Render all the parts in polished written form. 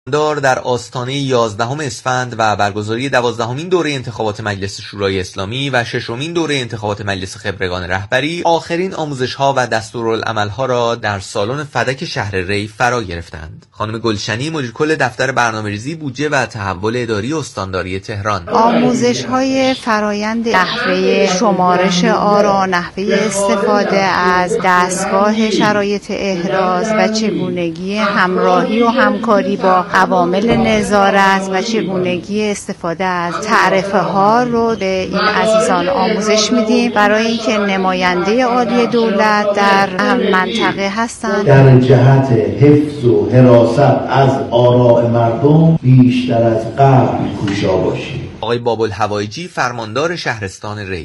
دار در آستانه 11 اسفند و برگزاری 12مین دوره انتخابات مجلس شورای اسلامی و 6مین دوره انتخابات مجلس خبرگان رهبری آخرین آموزش‌ها و دستورالعمل‌ها را در سالن فدک شهر ری فرا گرفتند. خانم گلشنی مدیر کل دفتر برنامه‌ریزی بودجه و تحول اداری استانداری تهران: آموزش‌های فرایند نحوه شمارش آرا، نحوه استفاده از دستگاه شرایط احراز و چگونگی همراهی و همکاری با عوامل نظارت و چگونگی استفاده از تعرفه ها رو به این عزیزان آموزش میدیم برای اینکه نماینده عالی دولت در منطقه هستند. در جهت حفظ و حراست از آراء مردم بیشتر از قبل کوشا باشیم. آقای باب‌الهوایجی فرماندار شهرستان ری: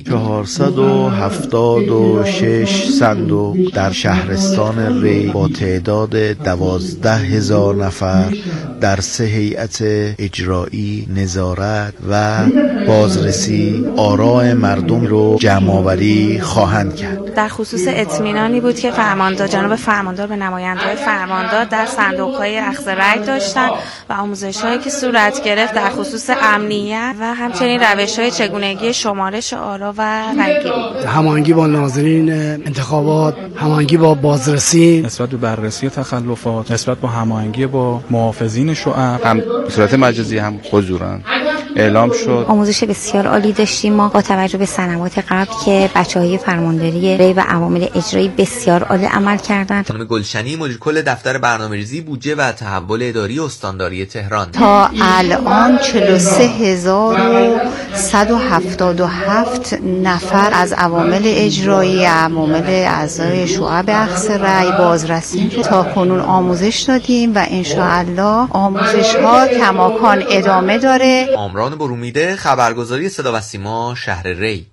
476 صندوق در شهرستان ری با تعداد 12,000 نفر در 3 هیئت اجرایی، نظارت و بازرسی آراء مردم رو جمع‌آوری خواهند کرد. در خصوص اطمینانی بود که جناب فرماندار به نماینده‌های فرماندار در صندوق‌های اخذ رأی داشتن و آموزش‌هایی که صورت گرفت در خصوص امنیت و همچنین روش‌های چگونگی شمارش آرا و رأی‌گیری، هماهنگی با ناظرین انتخابات، هماهنگی با بازرسی نسبت به بررسی تخلفات، نسبت به هماهنگی با محافظین شعب، هم به صورت مجازی هم حضوراً اعلام شد. آموزش بسیار عالی داشتیم ما با توجه به سنوات قبل که بچه‌های فرمانداری ری و عوامل اجرایی بسیار عالی عمل کردند. خانم گلشنی مدیر کل دفتر برنامه‌ریزی بودجه و تحول اداری استانداری تهران: تا الان 43177 نفر از عوامل اجرایی، عوامل اعضای شعب اخذ رأی، بازرسی تا کنون آموزش دادیم و انشاءالله آموزش‌ها کماکان ادامه داره. آمران برومیده، خبرگزاری صدا و سیما، شهر ری.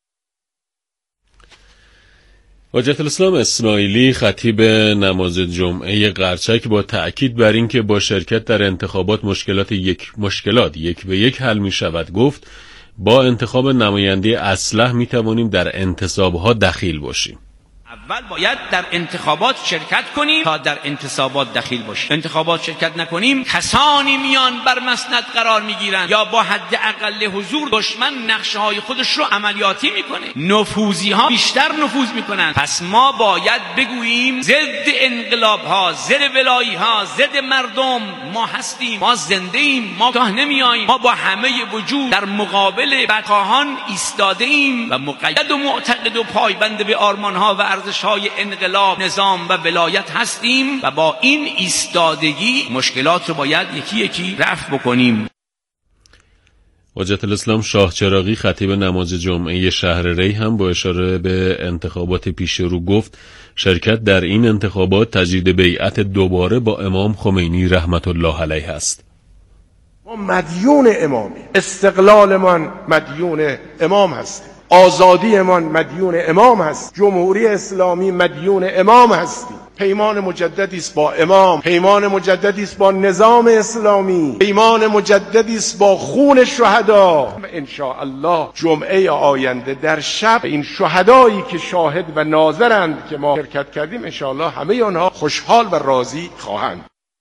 حجت الاسلام اسماعیلی خطیب نماز جمعه قرچک با تأکید بر این که با شرکت در انتخابات مشکلات یک به یک حل می شود گفت با انتخاب نماینده اصلح می توانیم در انتصابها دخیل باشیم. اول باید در انتخابات شرکت کنیم تا در انتصابات دخیل باشیم. انتخابات شرکت نکنیم کسانی میان بر مسند قرار میگیرن یا با حد اقل حضور دشمن نقشه های خودش رو عملیاتی میکنه، نفوذی ها بیشتر نفوذ میکنن. پس ما باید بگوییم ضد انقلاب ها، ضد ولایی ها، ضد مردم ما هستیم، ما زنده ایم، ما تاه نمیاییم، ما با همه وجود در مقابل بدخواهان ایستاده ایم و مقید و معتقد و پایبند به آرمان ها و ارزش‌های انقلاب، نظام و ولایت هستیم و با این ایستادگی مشکلات رو باید یکی یکی رفع بکنیم. حجت الاسلام شاه چراغی خطیب نماز جمعه شهر ری هم با اشاره به انتخابات پیش رو گفت شرکت در این انتخابات تجدید بیعت دوباره با امام خمینی رحمت الله علیه است. ما مدیون امامی، استقلالمان مدیون امام هستیم، آزادیمان مدیون امام هست، جمهوری اسلامی مدیون امام هستیم. پیمان مجددی است با امام، پیمان مجددی است با نظام اسلامی، پیمان مجددی است با خون شهدا. ان شاء الله جمعه آینده در شب این شهدایی که شاهد و ناظرند که ما شرکت کردیم ان شاء الله همه آنها خوشحال و راضی خواهند.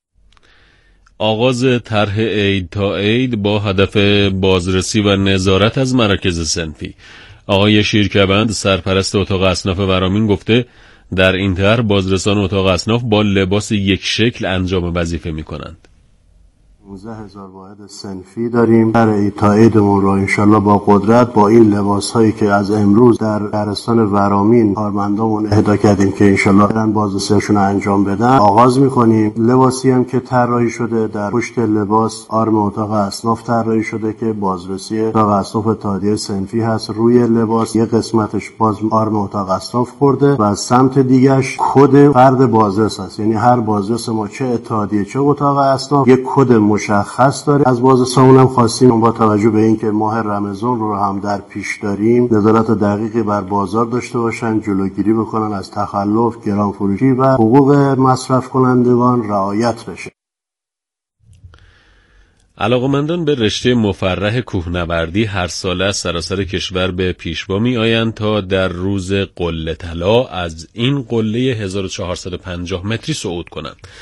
آغاز طرح عید تا عید با هدف بازرسی و نظارت از مراکز صنفی. آقای شیرکبند سرپرست اتاق اصناف ورامین گفته در این طرح بازرسان اتاق اصناف با لباس یک شکل انجام وظیفه می کنند. 19,000 واحد صنفی داریم. در عید تا عیدمون رو انشالله با قدرت با این لباس‌هایی که از امروز در شهرستان ورامین کارمندامون اهدا کردیم که انشالله برن بازرسیشون رو انجام بدن آغاز می‌کنیم. لباسی هم که طراحی شده در پشت لباس آرم اتاق اصناف طراحی شده که بازرسی اتاق اصناف اتحادیه صنفی هست. روی لباس یه قسمتش باز آرم اتاق اصناف خورده و از سمت دیگه‌اش کد فرد بازرس هست، یعنی هر بازرس ما چه اتحادیه چه اتاق اصناف یک کد مشخص داره. از بازرسان هم خواستیم با توجه به اینکه ماه رمضان رو هم در پیش داریم نظارت دقیقی بر بازار داشته باشن، جلوگیری بکنن از تخلف، گرانفروشی و حقوق مصرف کنندگان رعایت بشه. علاقمندان به رشته مفرح کوهنوردی هر ساله از سراسر کشور به پیشوا می آیند تا در روز قله طلا از این قله 1450 متری صعود کنند.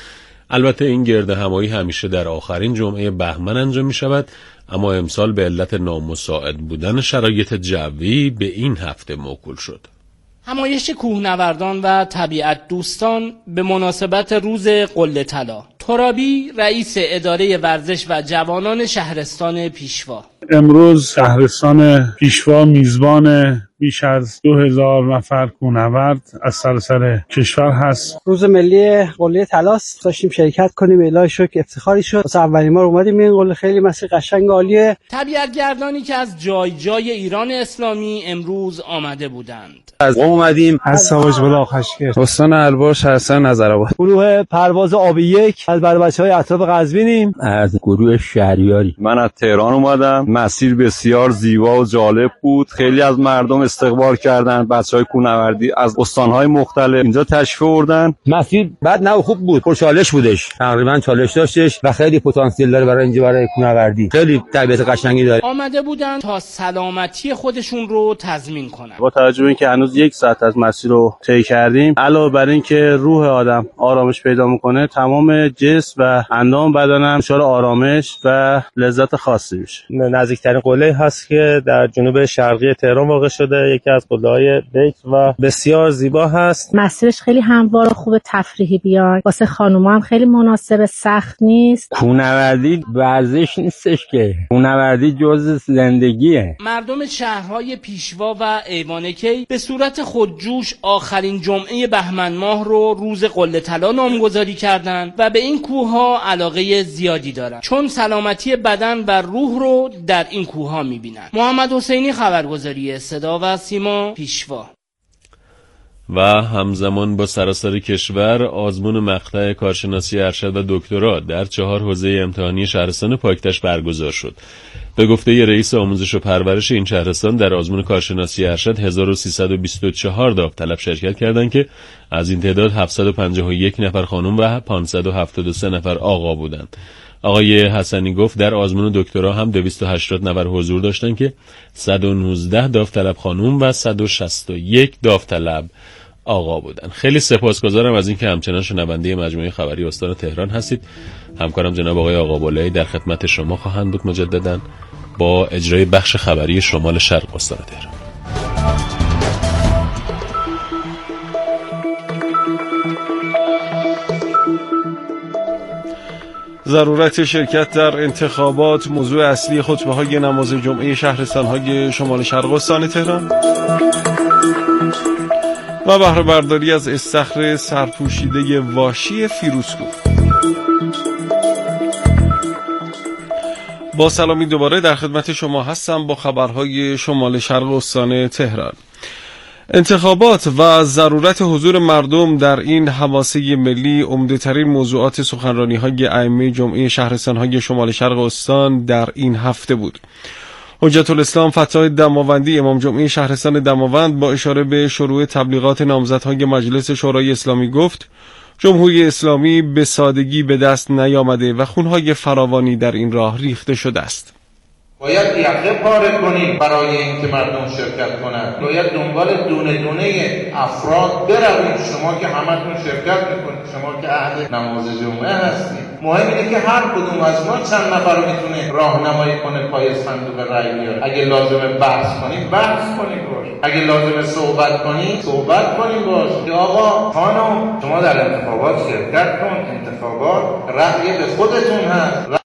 البته این گردهمایی همیشه در آخرین جمعه بهمن انجام می شود، اما امسال به علت نامساعد بودن شرایط جوی به این هفته موکول شد. همایش کوهنوردان و طبیعت دوستان به مناسبت روز قله طلا. ترابی رئیس اداره ورزش و جوانان شهرستان پیشوا: امروز شهرستان پیشوا میزبان بیش از 2000 نفر کوهنورد از سراسر کشور هست. روز ملی قله طلاست، داشتیم شرکت کنیم. الهی شکر افتخاری شد. واسه اولین بار اومدیم این قله، خیلی مسیر قشنگ عالیه. طبیعتگردانی که از جای جای ایران اسلامی امروز آمده بودند. از قم اومدیم، از ساواج بالا خشکر، استان البرز، شهرستان نظرآباد. گروه پرواز آبی 1 از بچه‌های اطراف قزوینیم. از گروه شهریاری. من از تهران اومدم. مسیر بسیار زیبا و جالب بود. خیلی از مردم استقبال کردن. بچه‌های کوهنوردی از استان‌های مختلف اینجا تشریف آوردن. مسیر بد نه خوب بود، پرچالش بودش. تقریبا چالش داشتش و خیلی پتانسیل داره برای اینجا، برای کوهنوردی. خیلی طبیعت قشنگی داره. آمده بودن تا سلامتی خودشون رو تضمین کنن. با توجه به اینکه هنوز 1 ساعت از مسیر رو طی کردیم، علاوه بر اینکه روح آدم آرامش پیدا میکنه، تمام جسم و اندام بدنم دچار آرامش و لذت خاصی میشه. نزدیکترین قله هست که در جنوب شرقی تهران واقع شده، یکی از قله‌های بکر و بسیار زیبا هست. مسیرش خیلی هموار و خوب، تفریحی بیان. واسه خانوما هم خیلی مناسب، سخت نیست. کوهنوردی ورزش نیستش که، کوهنوردی جزء زندگیه. مردم شهرهای پیشوا و ایوانکی به صورت خودجوش آخرین جمعه بهمن ماه رو روز قله طلا نامگذاری کردند و به این کوه‌ها علاقه زیادی دارند، چون سلامتی بدن و روح رو در این کوه‌ها می‌بینند. محمد حسینی، خبرگزاری صدا و سیما، پیشوا. و همزمان با سراسر کشور آزمون مقطع کارشناسی ارشد و دکترا در 4 حوزه امتحانی شهرستان پاکتش برگزار شد. به گفته رئیس آموزش و پرورش این شهرستان، در آزمون کارشناسی ارشد 1324 داوطلب شرکت کردند که از این تعداد 751 نفر خانم و 573 نفر آقا بودند. آقای حسنی گفت در آزمون دکترا هم 280 نفر حضور داشتند که 119 داوطلب خانم و 161 داوطلب آقا بودن. خیلی سپاسگزارم از اینکه همچنان شنونده مجموعه خبری استان تهران هستید. همکارم جناب آقای آقابالایی در خدمت شما خواهند بود مجددا با اجرای بخش خبری شمال شرق استان تهران. ضرورت شرکت در انتخابات موضوع اصلی خطبه‌های نماز جمعه شهرستان‌های شمال شرق استان تهران و بهره برداری از استخر سرپوشیده واشی فیروزکوه. با سلامی دوباره در خدمت شما هستم با خبرهای شمال شرق استان تهران. انتخابات و ضرورت حضور مردم در این حماسه ملی عمده‌ترین موضوعات سخنرانی‌های ائمه جمعه شهرستان‌های شمال شرق استان در این هفته بود. حجت الاسلام فتاح دماوندی امام جمعه شهرستان دماوند با اشاره به شروع تبلیغات نامزدهای مجلس شورای اسلامی گفت جمهوری اسلامی به سادگی به دست نیامده و خونهای فراوانی در این راه ریخته شده است. باید یقه پاره کنیم برای اینکه مردم شرکت کنند. باید دنبال دونه دونه افراد برویم. شما که همتون شرکت میکنید، شما که اهل نماز جمعه هستید، مهم اینه که هر کدوم از ما چند نفر رو میتونه راهنمایی کنه پای صندوق رای بیاره. اگه لازمه بحث کنیم بحث کنیم باش، اگه لازمه صحبت کنیم صحبت کنیم باش. که آقا خانم شما در انتخابات شرکت کن، انتخابات رأی به خودتون هست.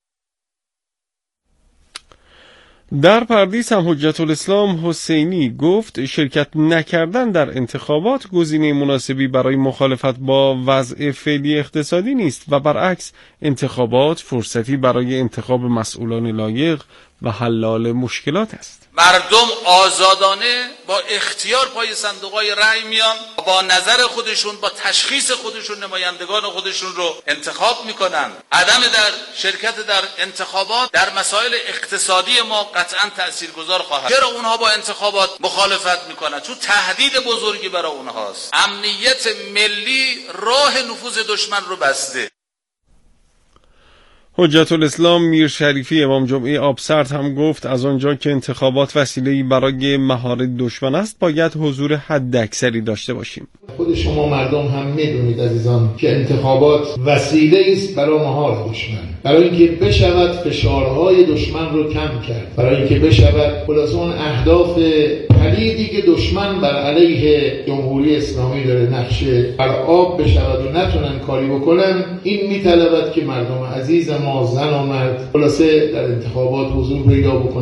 در پردیس هم حجت الاسلام حسینی گفت شرکت نکردن در انتخابات گزینه مناسبی برای مخالفت با وضع فعلی اقتصادی نیست و برعکس انتخابات فرصتی برای انتخاب مسئولان لایق و حلال مشکلات است. مردم آزادانه با اختیار پای صندوق‌های رأی میان، با نظر خودشون، با تشخیص خودشون نمایندگان خودشون رو انتخاب میکنن. عدم در شرکت در انتخابات در مسائل اقتصادی ما قطعاً تاثیرگذار خواهد. چرا اونها با انتخابات مخالفت میکنن؟ چون تهدید بزرگی برای اونهاست. امنیت ملی راه نفوذ دشمن رو بسته. حجت الاسلام میر شریفی امام جمعه آبسرد هم گفت از آنجا که انتخابات وسیله‌ای برای مهار دشمن است باید حضور حداکثری داشته باشیم. خود شما مردم هم میدونید عزیزان که انتخابات وسیله است برای مهار دشمن، برای اینکه بشود فشارهای دشمن رو کم کرد، برای اینکه بشود خلاص اون اهداف پلیدی که دشمن بر علیه جمهوری اسلامی داره نقشه بر آب بشود و نتونن کاری بکنن. این میطلبد که مردم عزیز ما زن و مرد خلاصه در انتخابات حضور پیدا بکنن.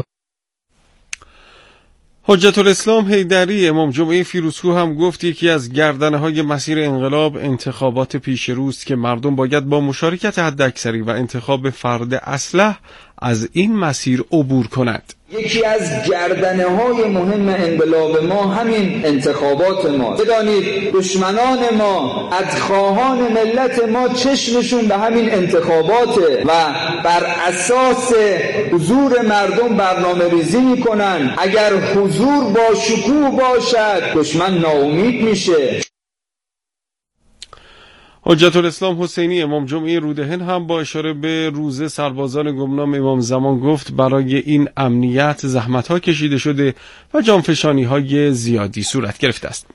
حجت الاسلام حیدری امام جمعه فیروزکوه هم گفت یکی از گردنه‌های مسیر انقلاب انتخابات پیش روست که مردم باید با مشارکت حداکثری و انتخاب فرد اصلح از این مسیر عبور کنند. یکی از گردنه‌های مهم انقلاب ما همین انتخابات ما. بدانید دشمنان ما، عدخواهان ملت ما چشمشون به همین انتخاباته و بر اساس حضور مردم برنامه ریزی میکنن. اگر حضور با شکوه باشد دشمن ناامید میشه. حجت الاسلام حسینی امام جمعه رودهن هم با اشاره به روزه سربازان گمنام امام زمان گفت برای این امنیت زحمت‌ها کشیده شده و جانفشانی‌های زیادی صورت گرفته است.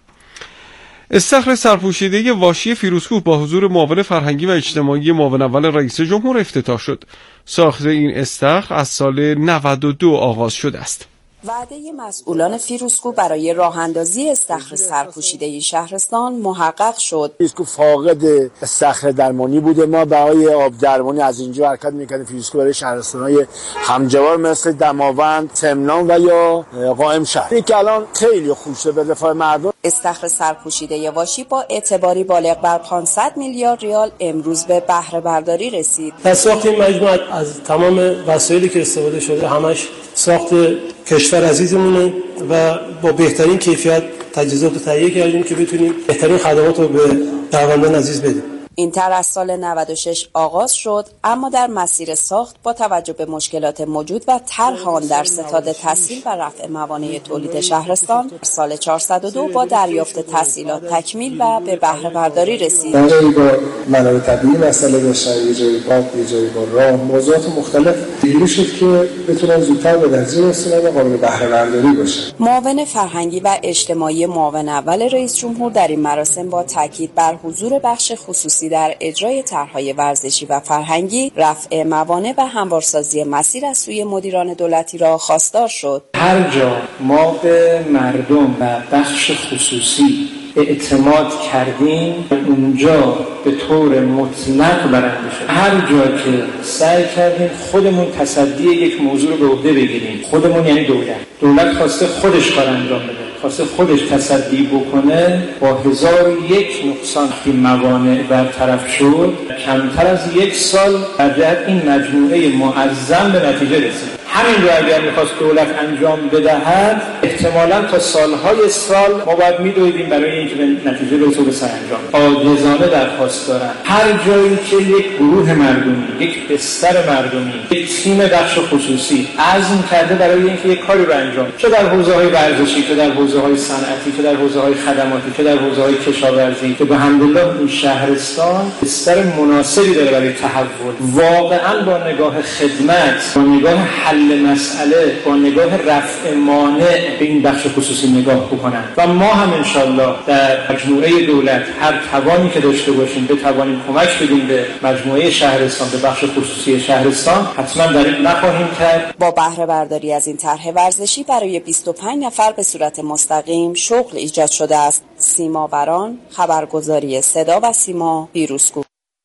استخر سرپوشیده واشی فیروزکوه با حضور معاون فرهنگی و اجتماعی معاون اول رئیس جمهور افتتاح شد. ساخت این استخر از سال 92 آغاز شده است. وعده مسئولان فیروزکوه برای راه اندازی استخر سرپوشیده شهرستان محقق شد. فیروزکوه فاقد استخر درمانی بوده. ما برای آب درمانی از اینجا حرکت می‌کردیم فیروزکوه برای شهرستان‌های همجوار مثل دماوند، تمنان و یا قائم شهر. این که الان خیلی خوب شده به رفاه مردم. استخر سرپوشیده واشی با اعتباری بالغ بر 500 میلیارد ریال امروز به بهره برداری رسید. در ساخت این مجموعه از تمام وسایلی که استفاده شده همش ساخت کشور عزیزمونه و با بهترین کیفیت تجهیزات رو تهیه کردیم که بتونیم بهترین خدمات رو به شهروندان عزیز بدیم. این طرح از سال 96 آغاز شد، اما در مسیر ساخت با توجه به مشکلات موجود و طرح آن در ستاد تسهیل و رفع موانع تولید شهرستان سال 402 با دریافت تسهیلات تکمیل و به بهره برداری رسید. یه جایی با منابع طبیعی مسئله داشتن، یه جایی با راه، موضوعات مختلف دیگه شد که بتونن زودتر به نتیجه برسن و قابل بهره برداری باشن. معاون فرهنگی و اجتماعی معاون اول رئیس جمهور در این مراسم با تاکید بر حضور بخش خصوصی در اجرای طرح‌های ورزشی و فرهنگی، رفع موانع و هموارسازی مسیر از سوی مدیران دولتی را خواستار شد. هر جا ما به مردم و بخش خصوصی اعتماد کردیم اونجا به طور مطلق برنده شد. هر جا که سعی کردیم خودمون تصدی یک موضوع رو به عهده بگیریم، خودمون یعنی دولت خواسته خودش کار انجام بده، خواسته خودش تصدی بکنه، با 1001 نقصان که موانع برطرف شد کمتر از یک سال در جهت این مجموعه معظم به نتیجه رسید. همین رو اگر میخواست دولت انجام بدهد احتمالاً تا سالهای سال ما باید میدویدیم برای اینکه به نتیجه برسه به سرانجام. عاجزانه درخواست دارم هر جایی که یک گروه مردمی، یک بستر مردمی، یک تیم بخش خصوصی عزم کرده برای اینکه یک کاری رو انجام، چه در حوزه‌های ورزشی، چه در حوزه‌های صنعتی، چه در حوزه‌های خدماتی، چه در حوزه‌های کشاورزی، که به الحمدلله این شهرستان بستر مناسبی داره برای تحول، واقعاً با نگاه خدمت، با نگاه حل مسئله، با نگاه رفع مانع به این بخش خصوصی نگاه بکنن و ما هم انشالله در مجموعه دولت هر توانی که داشته باشیم بتوانیم کمک بدیم به مجموعه شهرستان، به بخش خصوصی شهرستان، حتما در این نخواهیم کرد. با بهره برداری از این طرح ورزشی برای 25 نفر به صورت مستقیم شغل ایجاد شده است. سیما بران، خبرگزاری صدا و سیما، فیروزکوه.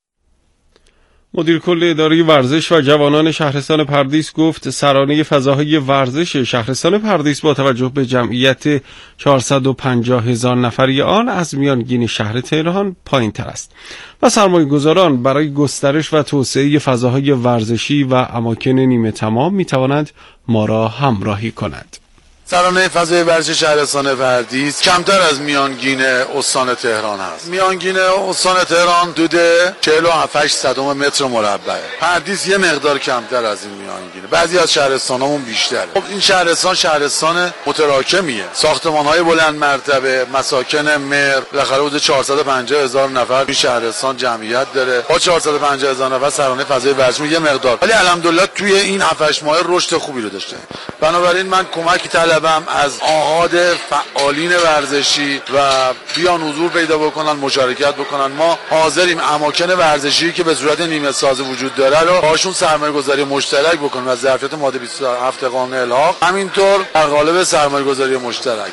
مدیر کل اداره ورزش و جوانان شهرستان پردیس گفت سرانه فضاهای ورزش شهرستان پردیس با توجه به جمعیت 450,000 نفری آن از میانگین شهر تهران پایین تر است و سرمایه‌گذاران برای گسترش و توسعه فضاهای ورزشی و اماکن نیمه تمام می توانند ما را همراهی کنند. ترانه فضای ورزشی شهرستان پردیس کمتر از میانگین استان تهران است. میانگین استان تهران حدود 47 متر مربع. پردیس یه مقدار کمتر از این میانگینه. بعضی از شهرستانامون بیشتره. خب این شهرستان متراکمیه. ساختمان‌های بلند مرتبه، مساکن مر، بالاخره حدود 450,000 نفر این شهرستان جمعیت داره. با 450,000 نفر ترانه فضای ورزشی یه مقدار. ولی الحمدلله توی این 7-8 ماه رشد خوبی رو داشته. بنابراین من کمک طلبم از آحاد فعالین ورزشی و بیان حضور پیدا بکنن، مشارکت بکنن. ما حاضریم اماکن ورزشی که به صورت نیمه ساز وجود داره رو باشون سرمایه‌گذاری مشترک بکنیم و ظرفیت ماده 27 قانون الحاق، همینطور در قالب سرمایه‌گذاری مشترک.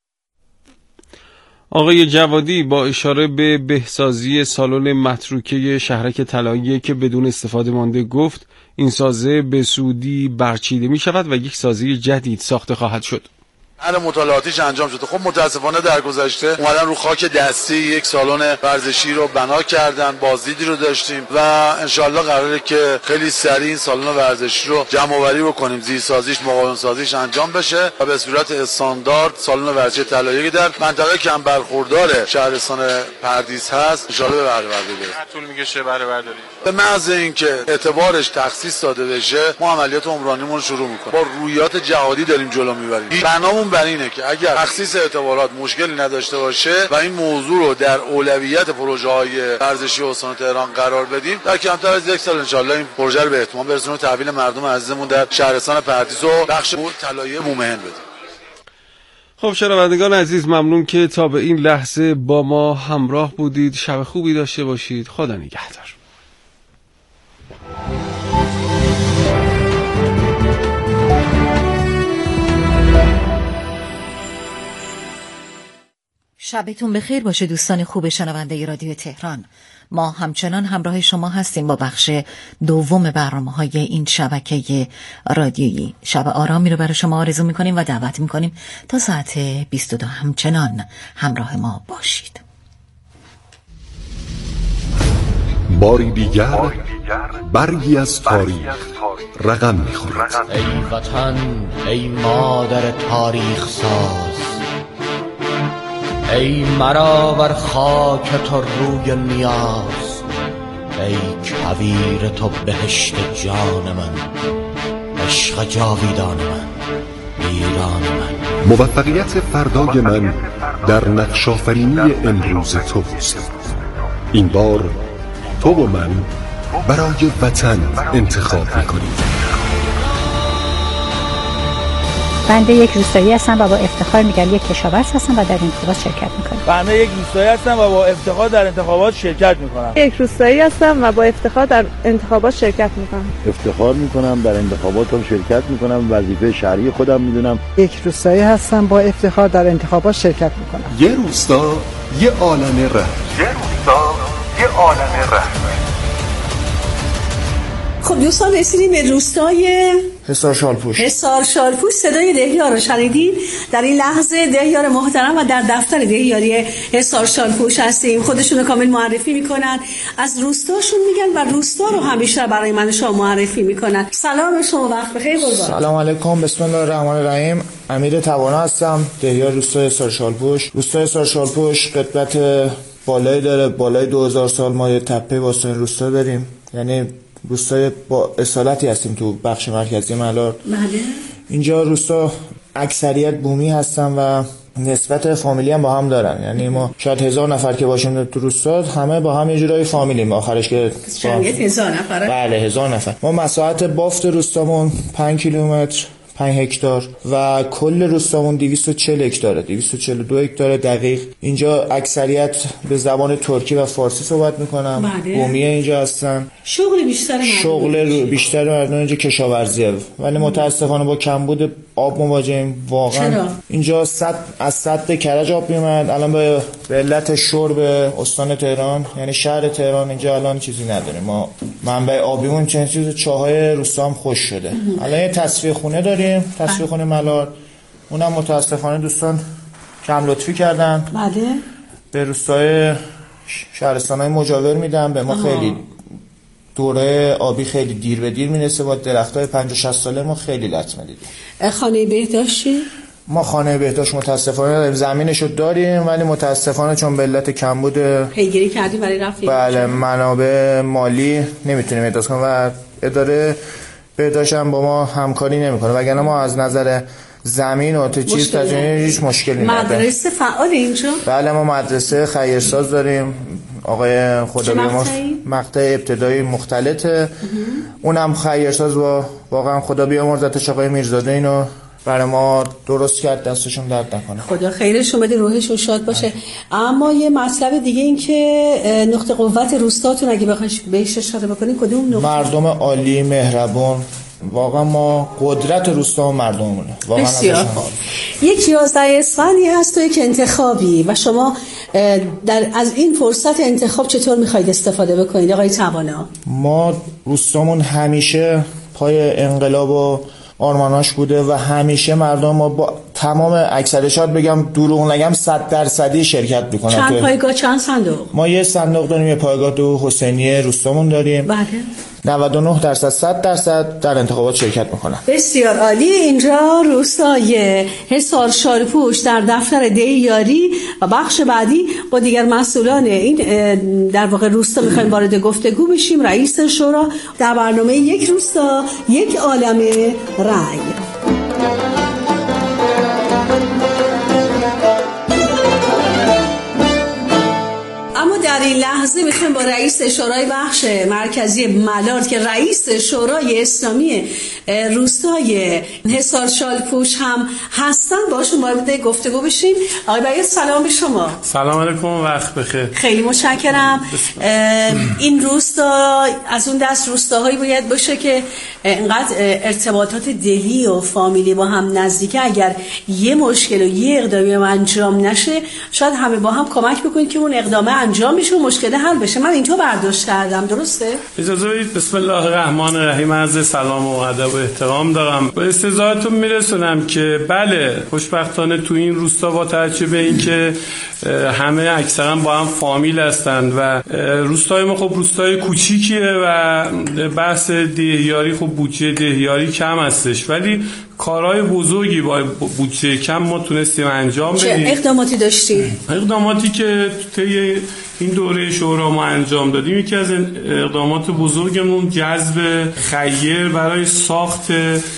آقای جوادی با اشاره به بهسازی سالن متروکه شهرک طلایی که بدون استفاده مانده گفت این سازه به سودی برچیده می شود و یک سازه جدید ساخته خواهد شد. هر مطالعاتیش انجام شده. خب متاسفانه در گذشته اومدن رو خاک دستی یک سالن ورزشی رو بنا کردن، بازدیدی رو داشتیم و انشالله قراره که خیلی سریع این سالن ورزشی رو جمع آوری بکنیم، زیرسازیش، مقاوم سازیش انجام بشه و به صورت استاندارد سالن ورزشی طلایی در منطقه کم برخوردار شهرستان پردیس هست انشالله به بهره برداری برسه. طول میکشه بهره برداری؟ به محض اینکه اعتبارش تخصیص داده بشه ما عملیات عمرانیمون رو شروع می‌کنیم. با رویات جهادی داریم جلو میبریم. برنامه‌مون بر اینه که اگر تخصیص اعتبارات مشکلی نداشته باشه و این موضوع رو در اولویت پروژه‌های ورزشی استان تهران قرار بدیم، در کمتر از یک سال انشالله این پروژه رو به اتمام برسونیم و تحویل مردم عزیزمون در شهرستان پردیس و بخش طلایی بومهن بدیم. خب شنوندگان عزیز، ممنون که تا به این لحظه با ما همراه بودید. شب خوبی داشته باشید. خدا نگهدار. شبتون بخیر باشه دوستان خوب شنونده رادیو تهران. ما همچنان همراه شما هستیم با بخش دوم برنامه‌های این شبکه رادیویی. شب آرامی رو برای شما آرزو می‌کنیم و دعوت می‌کنیم تا ساعت 22 همچنان همراه ما باشید. باری دیگر برگی از تاریخ رقم می‌خورد. ای وطن، ای مادر تاریخ ساز، ای مرا بر خاک تو روی نیاز، ای کویر تو بهشت جان من، عشق جاویدان من، ایران من. موفقیت فردای من در نقش آفرینی امروز توست. این بار تو و من برای وطن انتخاب میکنیم. بنده یک روستایی هستم و با افتخار میگم یک کشاورز هستم و در انتخابات شرکت میکنم. بنده یک روستایی هستم و با افتخار در انتخابات شرکت میکنم. یک روستایی هستم و با افتخار در انتخابات شرکت میکنم. افتخار میکنم در انتخاباتم شرکت میکنم، وظیفه شهری خودم میدونم. یک روستایی هستم با افتخار در انتخابات شرکت میکنم. یه روستا یه عالمه رهن. یه روستا یه عالمه رهن. خب دوستان رسیدیم به روستای حصار شالپوش. حصار شالپوش. صدای دهیار رو شنیدین. در این لحظه دهیار محترم و در دفتر دهیاری حصار شالپوش هستیم. خودشون رو کامل معرفی میکنن، از روستاشون میگن و روستا رو هم بیشتر برای من شما معرفی میکنن. سلام شما، وقت بخیر قربان. سلام علیکم، بسم الله الرحمن الرحیم. امیر توانا هستم، دهیار روستای حصار شالپوش. روستای حصار شالپوش قدمت بالایی داره، بالای 2000 سال ما یه تپه واسه روستا داریم، یعنی روستای با اصالتی هستیم تو بخش مرکزی ملار. بله. اینجا روستا اکثریت بومی هستن و نسبت فامیلی هم با هم دارن، یعنی ما شاید 1000 نفر که باشیم تو روستا همه با هم یه جورایی فامیلیم آخرش که جمعیت 1000 نفره. بله 1000 نفر. ما مساحت بافت روستامون 5 کیلومتر 5 هکتار و کل روستامون 240 هکتاره، 242 هکتار دقیق. اینجا اکثریت به زبان ترکی و فارسی صحبت میکنن. بومی اینجا هستن. شغل بیشتر مردم اینجا کشاورزیه، ولی متاسفانه با کمبود آب مواجهیم واقعا. چرا؟ اینجا از سد کرج آب میومد، الان به علت شرب استان تهران یعنی شهر تهران اینجا الان چیزی نداریم. ما منبع آبیمون چند چیز چاهای روستا هم خوش شده. الان یه تصفیه خونه داریم، تصفیه خونه ملار، اونم متاسفانه دوستان کم لطفی کردن. بله. به روستای شهرستان‌های مجاور میدن. به ما خیلی دوره آبی خیلی دیر به دیر میرسه، با درختای 50-60 ساله ما خیلی لطمه دیدیم. خانه بهداشتی؟ ما خانه بهداشت متاسفانه نداریم، زمینشو داریم ولی متاسفانه چون به علت کمبود پیگیری کردیم برای رفع بله منابع مالی نمیتونیم احداث کنیم و اداره بهداشت هم با ما همکاری نمیکنه، وگرنه ما از نظر زمین و چیز تجربه هیچ مشکلی نداره. مدرسه فعال اینجا؟ بله ما مدرسه خیرساز داریم، آقای خدابیامرز مقطع ابتدایی مختلطه، اونم خیرساز با واقعا خدابیامرزتش آقای میرزاده اینو برای ما درست کرد، دستشون درد نکنه. خدا خیرشون بده، روحشون شاد باشه. اما یه مطلب دیگه این که نقطه قوت روستاتون اگه بخواید بهش اشاره بکنین کدوم نقطه؟ مردم عالی مهربون، واقعا ما قدرت روستا و مردممونه واقعا. بسیار یک 11 اسفندی هست و یک انتخابی و شما از این فرصت انتخاب چطور میخواید استفاده بکنید آقای توانا؟ ما روستامون همیشه پای انقلاب و آرماناش بوده و همیشه مردم ما با تمام اکثرشات بگم دروغ نگم 100% شرکت میکنن. چند پایگاه چند صندوق؟ ما یه صندوق داریم، یه پایگاه تو حسینیه روستامون داریم. بله 99% 100% در انتخابات شرکت میکنن. بسیار عالی. اینجا روستای حصار شالپوش در دفتر ده یاری و بخش بعدی با دیگر مسئولان این در واقع روستا میخوایم وارد گفتگو بشیم. رئیس شورا در برنامه یک روستا یک عالمه رأی. در این لحظه میخوایم با رئیس شورای بخش مرکزی ملارد که رئیس شورای اسلامی روستای حصار شالپوش هم هستن باشون وارد گفتگو بشیم. آقای بیات سلام به شما. سلام علیکم، وقت بخیر. خیلی متشکرم. این روستا از اون دست روستاهایی باید باشه که اینقدر ارتباطات دلی و فامیلی با هم نزدیکه، اگر یه مشکل و یه اقدامی انجام نشه شاید همه با هم کمک بکنید که اون اقدامه انجام بشه و مشکل حل بشه. من اینطور برداشت کردم، درسته؟ اجازه بدید بسم الله الرحمن الرحیم عرض سلام و ادب و احترام دارم. به استزادتون میرسونم که بله خوشبختانه تو این روستا با توجه به اینکه همه اکثرا با هم فامیل هستند و روستای ما خب روستای کوچیکیه و بحث دهیاری خب بودجه دهیاری کم هستش، ولی کارهای بزرگی با بودجه کم ما تونستیم انجام بدیم. چه اقداماتی داشتیم؟ اقداماتی که طی این دوره شورا ما انجام دادیم، یکی از اقدامات بزرگمون جذب خیر برای ساخت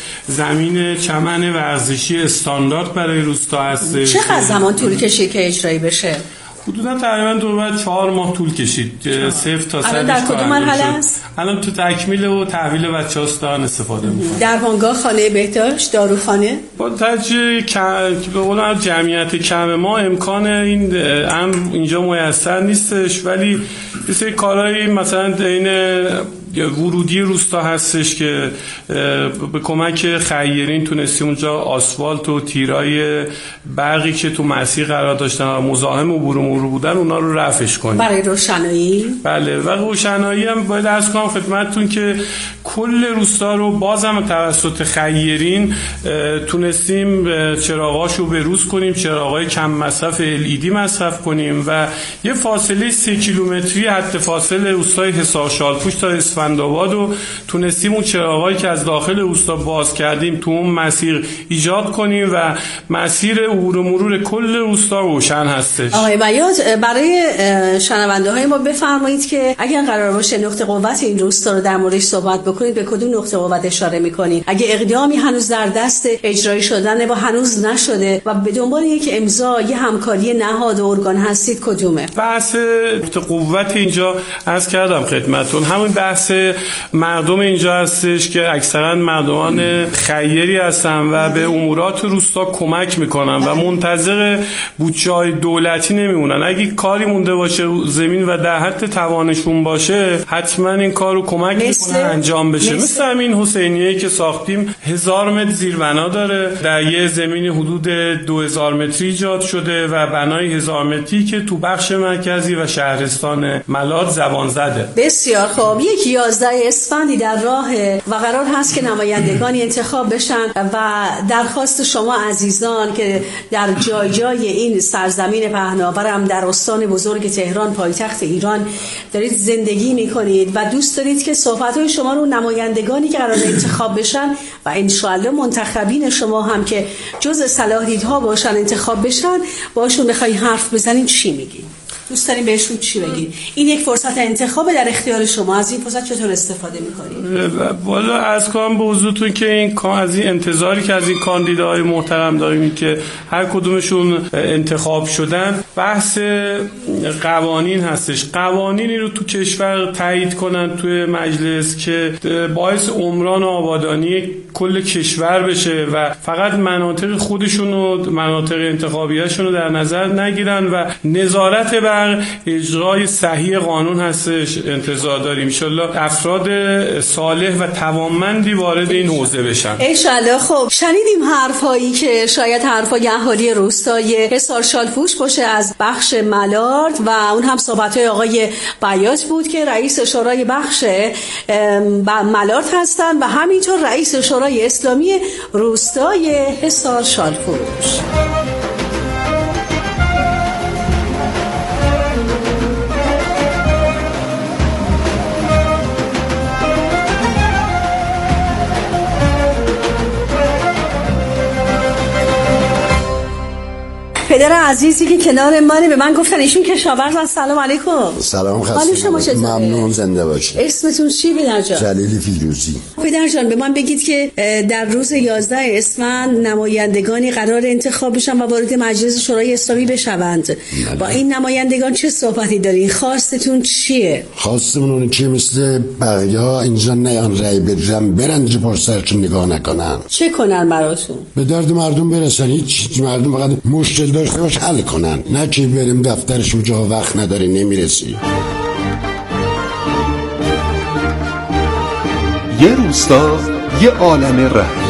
زمین چمن ورزشی استاندارد برای روستا هستش. چقدر زمان طول کشید که اجرایی بشه؟ حدودا تقریبا دو 4 ماه طول کشید که 0 تا 100 الان در کدوم مرحله است؟ الان تو تکمیل و تحویل بچه‌هاست دارن استفاده می‌کنن. درمانگاه، خانه بهداشت، داروخانه. با توجه به قول جمعیت کم ما امکان این هم اینجا میسر نیستش، ولی یه سری کارهایی مثلا این ورودی روستا هستش که به کمک خیرین تونستیم اونجا آسفالت و تیرای برقی که تو مسیر قرار داشتن و مزاحم عبور و مرور بودن اونا رو رفعش کنیم. برای روشنایی؟ بله و روشنایی هم باید عرض کنم خدمتتون که کل روستا رو بازم توسط خیرین تونستیم چراغاشو بروز کنیم، چراغای کم مصرف LED مصرف کنیم و یه فاصله 3 کیلومتری حد فاصله روستای حصار شالپوش تا اسفندآباد و تونستیم اون چراغایی که از داخل روستا باز کردیم تو اون مسیر ایجاد کنیم و مسیر عبور و مرور کل روستا روشن هستش. آقای بیات برای شنونده های ما بفرمایید که اگر قرار باشه نقطه قوت این روستا رو در موردش صحبت بکنید به کدوم نقطه قوت اشاره میکنید؟ اگه اقدامی هنوز در دست اجرایی شدن و هنوز نشده و به دنبال یک امضا یه همکاری نهاد و ارگان هستید کدومه؟ بحث نقطه قوت اینجا عرض کردم خدمتتون همون بحث مردم اینجا هستش که اکثرا مردمان خیری هستن و به امورات روستا کمک میکنن و منتظر بودجه‌های دولتی نمیمونن. اگه کاری مونده باشه زمین و در حد توانشون باشه حتما این کار رو کمک میکنن انجام بشه. مثل همین حسینیه‌ای که ساختیم 1000 متر زیربنا داره، در یه زمین حدود 2000 متری ایجاد شده و بنای 1000 متری که تو بخش مرکزی و شهرستان ملارد زبان زده. بسیار خوب. یک 11 اسفندی در راه و قرار هست که نمایندگانی انتخاب بشن و درخواست شما عزیزان که در جای جای این سرزمین پهناورم در استان بزرگ تهران پایتخت ایران دارید زندگی میکنید و دوست دارید که صحبت‌های شما رو نمایندگانی که قرار انتخاب بشن و انشاءالله منتخبین شما هم که جز صلاحیت‌ها باشن انتخاب بشن باشون بخوای حرف بزنین، چی میگین؟ دوست داریم بهشون چی بگید؟ این یک فرصت انتخاب در اختیار شما. از این فرصت چطور استفاده می‌کنید؟ والا از کنم به حضورتون که از این انتظاری که از این کاندیداهای محترم داریم که هر کدومشون انتخاب شدن، بحث قوانین هستش. قوانینی رو تو کشور تایید کنن توی مجلس که باعث عمران و آبادانی کل کشور بشه و فقط مناطق خودشون و مناطق انتخابیه‌شون رو در نظر نگیرن و نظارت بر اجرای صحیح قانون هستش انتظار داریم. انشالله افراد صالح و توانمندی وارد این حوزه بشن انشالله. خب شنیدیم حرفایی که شاید حرفای اهالی روستای حصار شالپوش باشه از بخش ملارد و اون هم صحبت‌های آقای بیات بود که رئیس شورای بخش ملارد هستن و همینطور رئیس شورای اسلامی روستای حصار شالپوش. پدر عزیزی که کنار منه به من گفتن ایشون کشاورزن. سلام علیکم. سلام خسته ممنون، زنده باشید. اسمتون چی پدر جان؟ جلیل فیروزی. پدر جان به من بگید که در روز 11 اسفند نمایندگانی قرار انتخاب بشن و وارد مجلس شورای اسلامی بشوند. با این نمایندگان چه صحبتی دارین؟ خواستتون چیه؟ خواستمون اونه که مثل بقیه اینجا نیان رای بدن، برن جو پرسرشون نگاه نکنن. چه کنن براتون؟ به درد مردم برسن. هیچ مردم فقط مشکل داشته باش حل کنن، نه که بریم دفترشون جا وقت نداری نمیرسی. یه روستا یه عالم رنگ.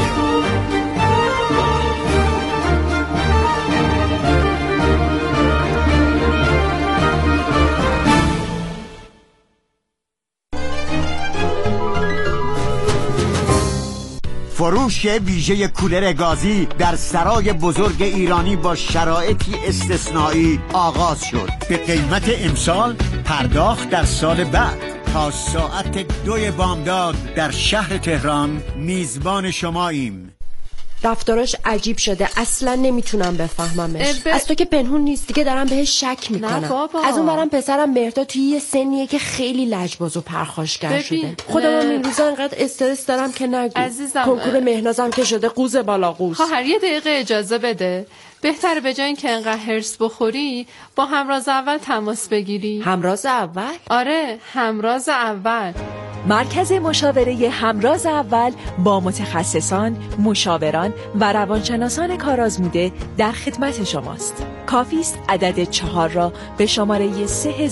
فروش ویژه کولر گازی در سرای بزرگ ایرانی با شرایطی استثنایی آغاز شد. به قیمت امسال، پرداخت در سال بعد. تا ساعت 2 بامداد در شهر تهران میزبان شماییم. رفتاراش عجیب شده، اصلا نمیتونم بفهممش. از تو که پنهون نیست دیگه، دارم بهش شک میکنم. از اون برم پسرم مهرداد توی یه سنیه که خیلی لجباز و پرخاشگر شده. خودم این روزا انقدر استرس دارم که نگو. عزیزم کنکور مهنازم که شده قوز بالا قوز. خواهر یه دقیقه اجازه بده. بهتره به جای اینکه انقدر هرس بخوری با همراز اول تماس بگیری. همراز اول؟ آره، همراز اول. مرکز مشاوره همراز اول با متخصصان، مشاوران و روانشناسان کارآزموده در خدمت شماست. کافی است عدد 4 را به شماره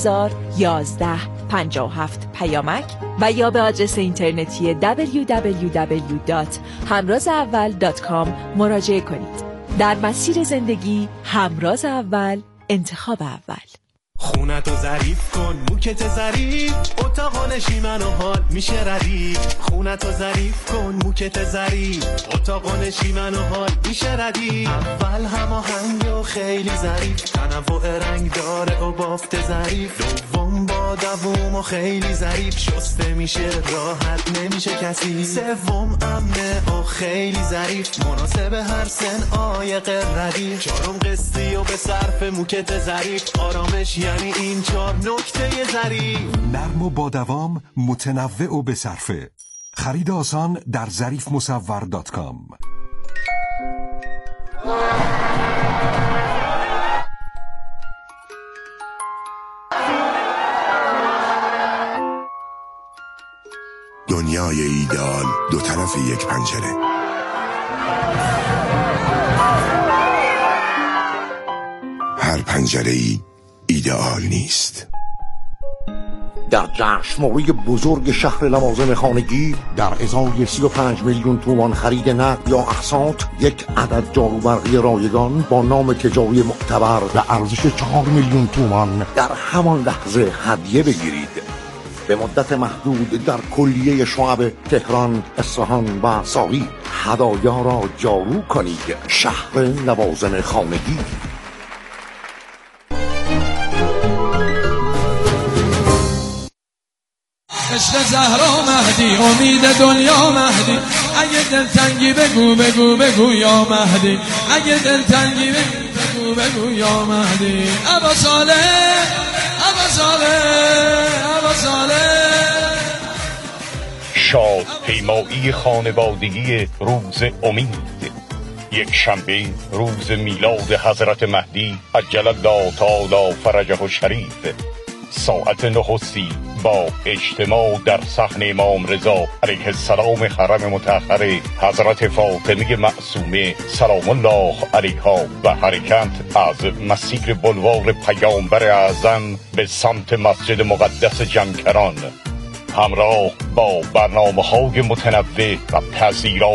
301157 پیامک و یا به آدرس اینترنتی www.hamrazaawal.com مراجعه کنید. در مسیر زندگی همراز اول، انتخاب اول. خونتو ظریف کن، موکت ظریف، اتاق نشیمن و حال میشه ردیف. خونتو ظریف کن، موکت ظریف، اتاق نشیمن و حال میشه ردیف. اول هماهنگ و خیلی ظریف، تنوع رنگ داره و بافت ظریف. دوم با دوم و خیلی ظریف، شسته میشه راحت نمیشه کسی. سوم امنه و خیلی ظریف، مناسب هر سن عایق ردیف. چهارم قسطی و به صرف موکت ظریف، آرامش یعنی این 4 نکته ظریف. نرم و با دوام، متنوع و بصرفه. خرید آسان در ظریفمصور.com. دنیای ایدئال دو طرف یک پنجره. هر پنجره‌ای ایدئال نیست. در جشنواره بزرگ شهر لوازم خانگی در ازای 35 میلیون تومان خرید نقد یا اقساط، یک عدد جاروبرقی رایگان با نام تجاری معتبر به ارزش 4 میلیون تومان در همان لحظه هدیه بگیرید. به مدت محدود در کلیه شعب تهران، اصفهان و ساری هدایا را جارو کنید. شهر لوازم خانگی. عشق زهرا مهدی، امید دنیا مهدی، اگه دلتنگی بگو بگو بگو یا مهدی، اگه دلتنگی بگو بگو یا مهدی. ابا صالح ابا صالح ابا صالح. شاد پیمایی خانوادگی روز امید، یک شنبه روز میلاد حضرت مهدی عجل الله تعالی فرجه الشریف، ساعت 9:30 با اجتماع در صحن امام رضا علیه السلام حرم مطهر حضرت فاطمه معصومه سلام الله علیها و حرکت از مسیر بلوار پیامبر اعظم به سمت مسجد مقدس جمکران، همراه با برنامه‌های متنوع و پذیرا